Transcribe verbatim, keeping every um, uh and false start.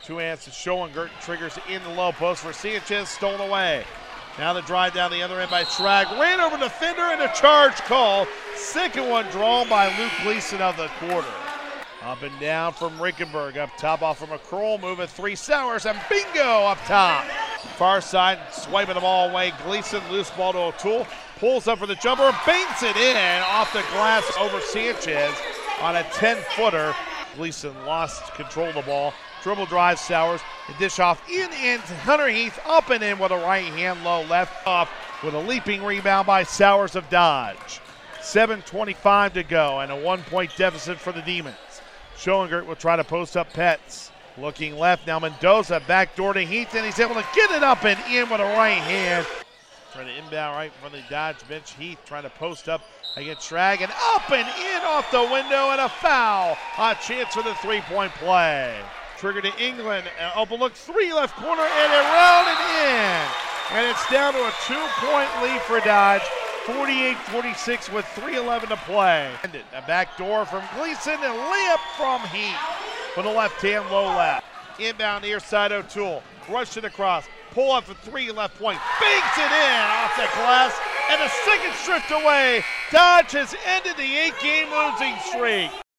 Two hands to Schoengert, triggers in the low post for Sanchez, stolen away. Now the drive down the other end by Schrag, ran over the defender and a charge call. Second one drawn by Luke Gleason of the quarter. Up and down from Rickenberg, up top off from McCroll, moving three Sowers, and bingo up top. Far side, swiping the ball away, Gleason, loose ball to O'Toole, pulls up for the jumper, banks it in off the glass over Sanchez on a ten-footer. Gleason lost control of the ball, dribble drive Sowers, and dish off in and Hunter Heath up and in with a right hand low left off with a leaping rebound by Sowers of Dodge. seven twenty-five to go and a one-point deficit for the Demons. Schoengert will try to post up Petz. Looking left, now Mendoza backdoor to Heath, and he's able to get it up and in with a right hand. Trying to inbound right from the Dodge bench. Heath trying to post up against Schrag, and up and in off the window, and a foul. A chance for the three-point play. Trigger to England, uh, open look, three left corner, and around and in. And it's down to a two-point lead for Dodge. forty-eight forty-six with three eleven to play. A backdoor from Gleason and layup from Heath with a left hand low left. Inbound near side O'Toole. Rush it across. Pull up for three left point. Banks it in off the glass. And a second stripped away. Dodge has ended the eight game losing streak.